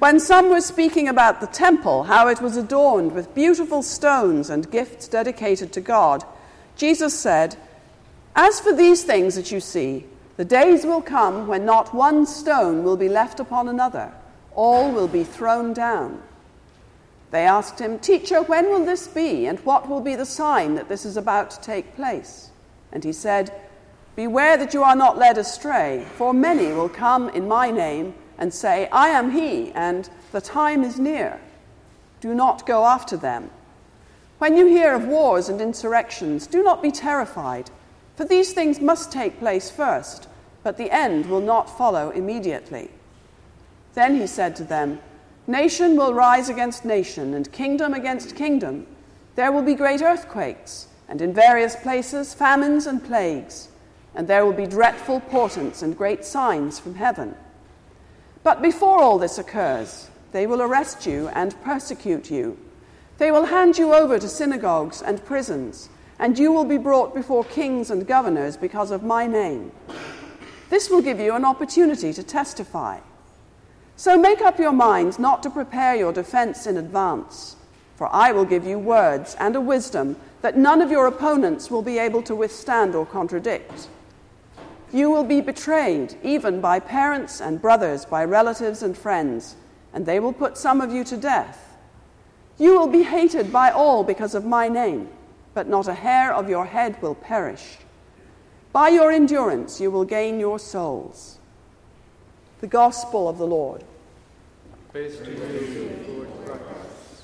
When some were speaking about the temple, how it was adorned with beautiful stones and gifts dedicated to God, Jesus said, "As for these things that you see, the days will come when not one stone will be left upon another. All will be thrown down." They asked him, "Teacher, when will this be, and what will be the sign that this is about to take place?" And he said, "Beware that you are not led astray, for many will come in my name and say, 'I am he,' and 'the time is near.' Do not go after them. When you hear of wars and insurrections, do not be terrified, for these things must take place first, but the end will not follow immediately." Then he said to them, "Nation will rise against nation, and kingdom against kingdom. There will be great earthquakes, and in various places famines and plagues, and there will be dreadful portents and great signs from heaven. But before all this occurs, they will arrest you and persecute you. They will hand you over to synagogues and prisons, and you will be brought before kings and governors because of my name. This will give you an opportunity to testify. So make up your mind not to prepare your defense in advance, for I will give you words and a wisdom that none of your opponents will be able to withstand or contradict. You will be betrayed, even by parents and brothers, by relatives and friends, and they will put some of you to death. You will be hated by all because of my name, but not a hair of your head will perish. By your endurance you will gain your souls." The Gospel of the Lord. Praise to you, Lord Christ.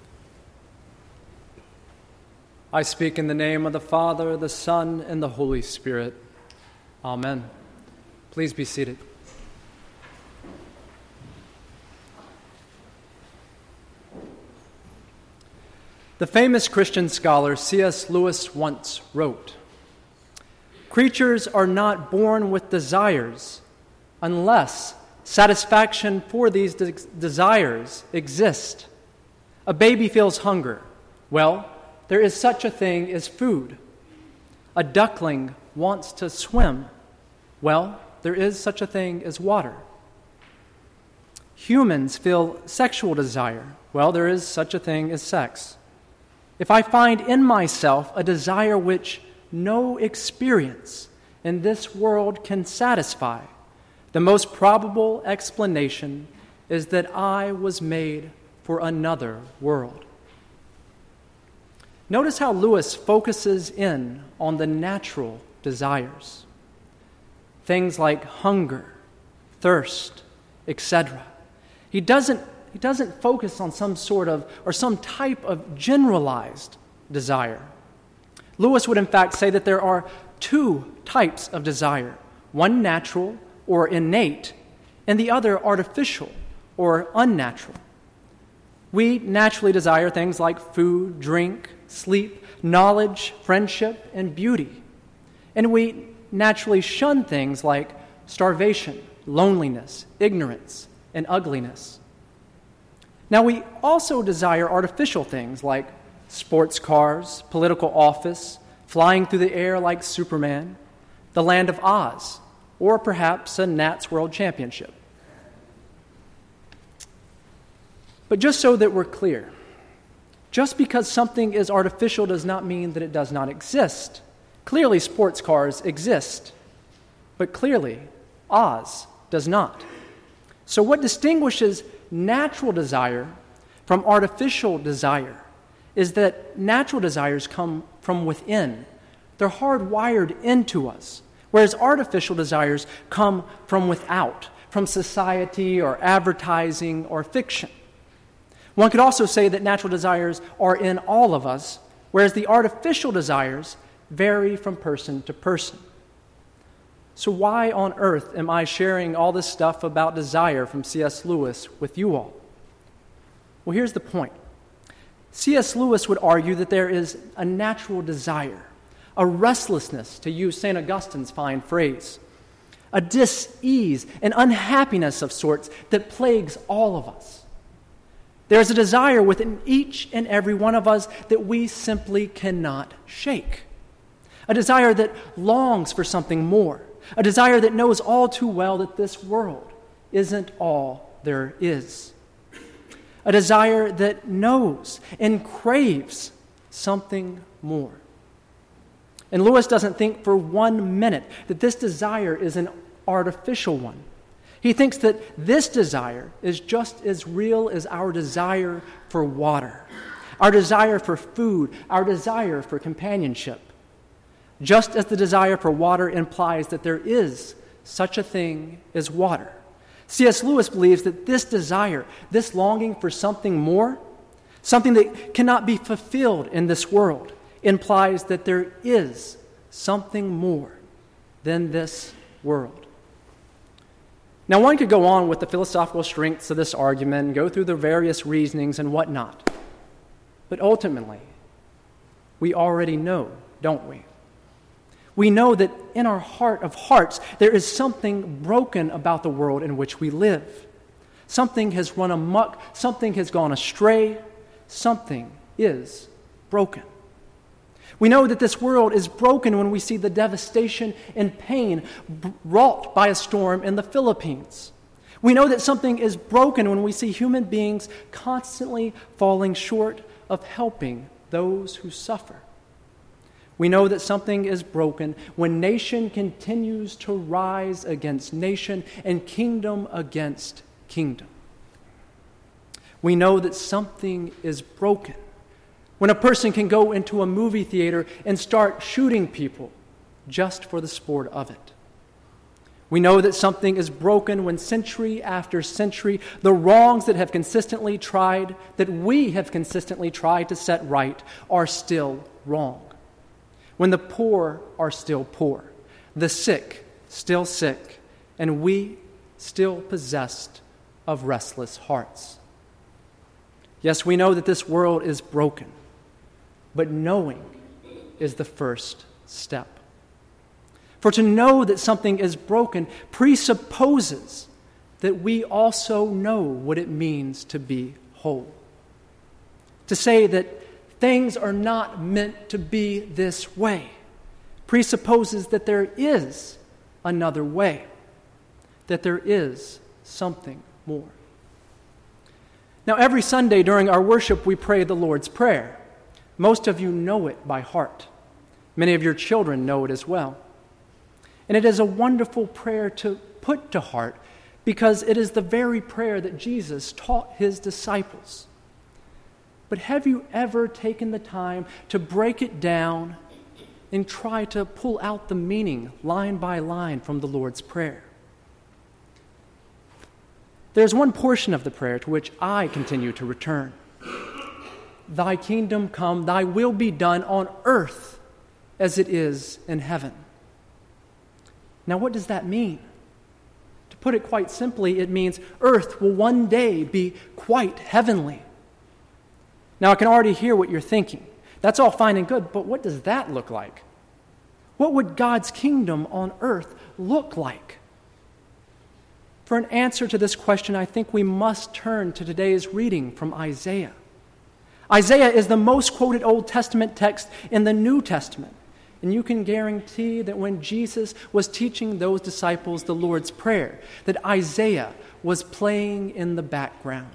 I speak in the name of the Father, the Son, and the Holy Spirit. Amen. Please be seated. The famous Christian scholar C.S. Lewis once wrote, "Creatures are not born with desires unless satisfaction for these desires exist. A baby feels hunger. Well, there is such a thing as food. A duckling wants to swim. Well, there is such a thing as water. Humans feel sexual desire. Well, there is such a thing as sex. If I find in myself a desire which no experience in this world can satisfy, the most probable explanation is that I was made for another world." Notice how Lewis focuses in on the natural desires. Things like hunger, thirst, etc. He doesn't focus on some sort of or some type of generalized desire. Lewis would in fact say that there are two types of desire, one natural or innate, and the other artificial or unnatural. We naturally desire things like food, drink, sleep, knowledge, friendship, and beauty. And we naturally shun things like starvation, loneliness, ignorance, and ugliness. Now, we also desire artificial things like sports cars, political office, flying through the air like Superman, the land of Oz, or perhaps a Nats World Championship. But just so that we're clear, just because something is artificial does not mean that it does not exist. Clearly, sports cars exist, but clearly, Oz does not. So what distinguishes natural desire from artificial desire is that natural desires come from within. They're hardwired into us, whereas artificial desires come from without, from society or advertising or fiction. One could also say that natural desires are in all of us, whereas the artificial desires vary from person to person. So why on earth am I sharing all this stuff about desire from C.S. Lewis with you all? Well, here's the point. C.S. Lewis would argue that there is a natural desire, a restlessness, to use St. Augustine's fine phrase, a dis-ease, an unhappiness of sorts that plagues all of us. There's a desire within each and every one of us that we simply cannot shake. A desire that longs for something more. A desire that knows all too well that this world isn't all there is. a desire that knows and craves something more. And Lewis doesn't think for 1 minute that this desire is an artificial one. He thinks that this desire is just as real as our desire for water, our desire for food, our desire for companionship. Just as the desire for water implies that there is such a thing as water. C.S. Lewis believes that this desire, this longing for something more, something that cannot be fulfilled in this world, implies that there is something more than this world. Now, one could go on with the philosophical strengths of this argument and go through the various reasonings and whatnot. But ultimately, we already know, don't we? We know that in our heart of hearts, there is something broken about the world in which we live. Something has run amok, something has gone astray, something is broken. We know that this world is broken when we see the devastation and pain wrought by a storm in the Philippines. We know that something is broken when we see human beings constantly falling short of helping those who suffer. We know that something is broken when nation continues to rise against nation and kingdom against kingdom. We know that something is broken when a person can go into a movie theater and start shooting people just for the sport of it. We know that something is broken when century after century, the wrongs that we have consistently tried to set right are still wrong. When the poor are still poor, the sick still sick, and we still possessed of restless hearts. Yes, we know that this world is broken, but knowing is the first step. For to know that something is broken presupposes that we also know what it means to be whole. To say that things are not meant to be this way presupposes that there is another way, that there is something more. Now, every Sunday during our worship, we pray the Lord's Prayer. Most of you know it by heart. Many of your children know it as well. And it is a wonderful prayer to put to heart because it is the very prayer that Jesus taught his disciples. But have you ever taken the time to break it down and try to pull out the meaning line by line from the Lord's Prayer? There's one portion of the prayer to which I continue to return. Thy kingdom come, thy will be done on earth as it is in heaven. Now, what does that mean? To put it quite simply, it means earth will one day be quite heavenly. Now, I can already hear what you're thinking. That's all fine and good, but what does that look like? What would God's kingdom on earth look like? For an answer to this question, I think we must turn to today's reading from Isaiah. Isaiah is the most quoted Old Testament text in the New Testament. And you can guarantee that when Jesus was teaching those disciples the Lord's Prayer, that Isaiah was playing in the background.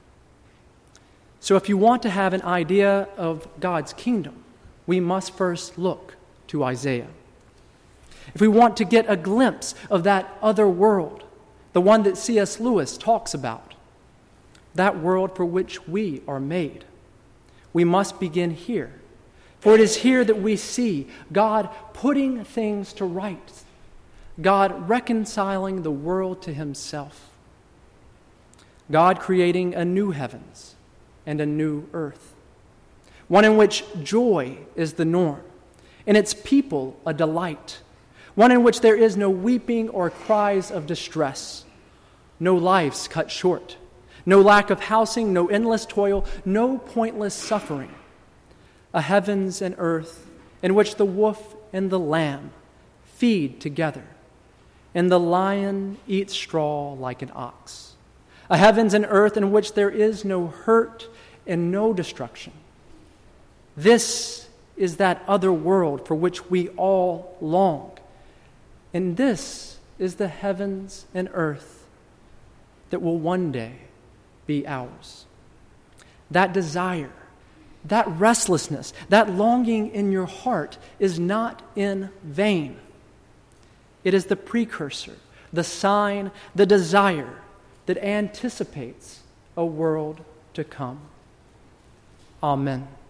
So if you want to have an idea of God's kingdom, we must first look to Isaiah. If we want to get a glimpse of that other world, the one that C.S. Lewis talks about, that world for which we are made, we must begin here. For it is here that we see God putting things to rights, God reconciling the world to himself, God creating a new heavens and a new earth, one in which joy is the norm, and its people a delight, one in which there is no weeping or cries of distress, no lives cut short, no lack of housing, no endless toil, no pointless suffering, a heavens and earth in which the wolf and the lamb feed together, and the lion eats straw like an ox, a heavens and earth in which there is no hurt and no destruction. This is that other world for which we all long. And this is the heavens and earth that will one day be ours. that desire, that restlessness, that longing in your heart is not in vain. It is the precursor, the sign, the desire that anticipates a world to come. Amen.